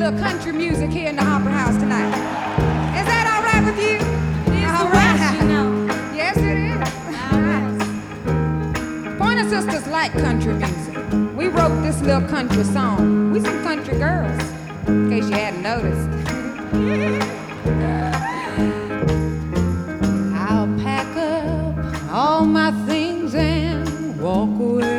little country music here in the Opera House tonight. Is that all right with you? It is All the right. West, you know. Yes, it is. Pointer Sisters like country music. We wrote this little country song. We some country girls, in case you hadn't noticed. I'll pack up all my things and walk away.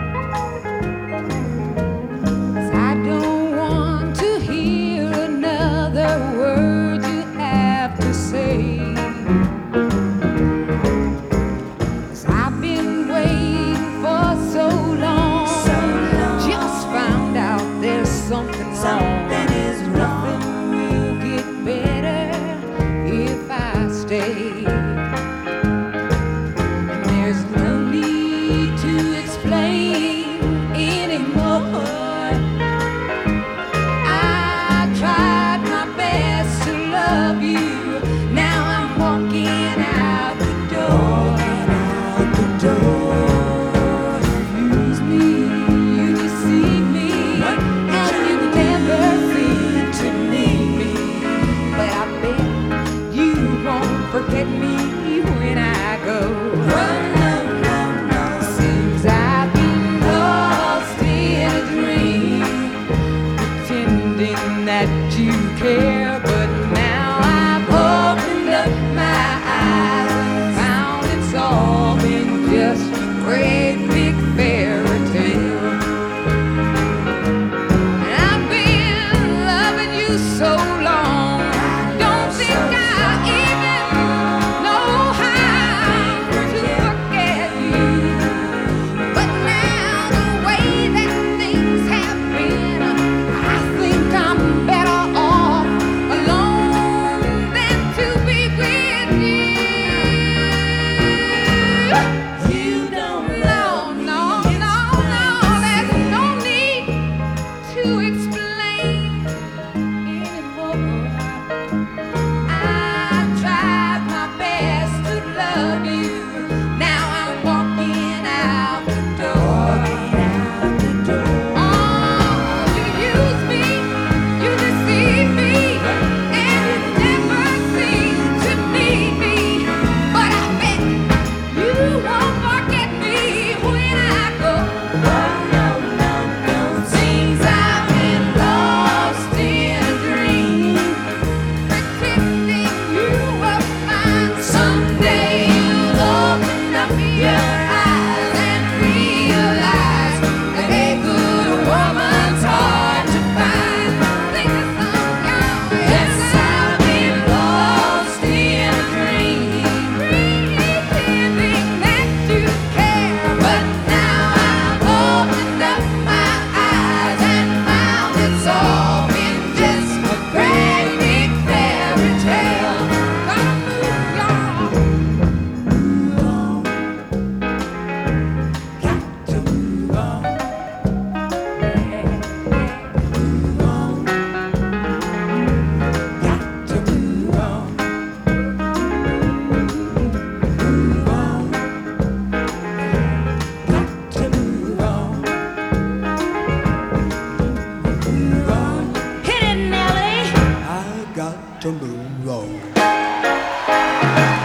Forget me when I go. Seems I've been lost in a dream, pretending that you care, but now I've opened up my eyes and found it's all been just a great big fairy tale. And I've been loving you so long. To move on.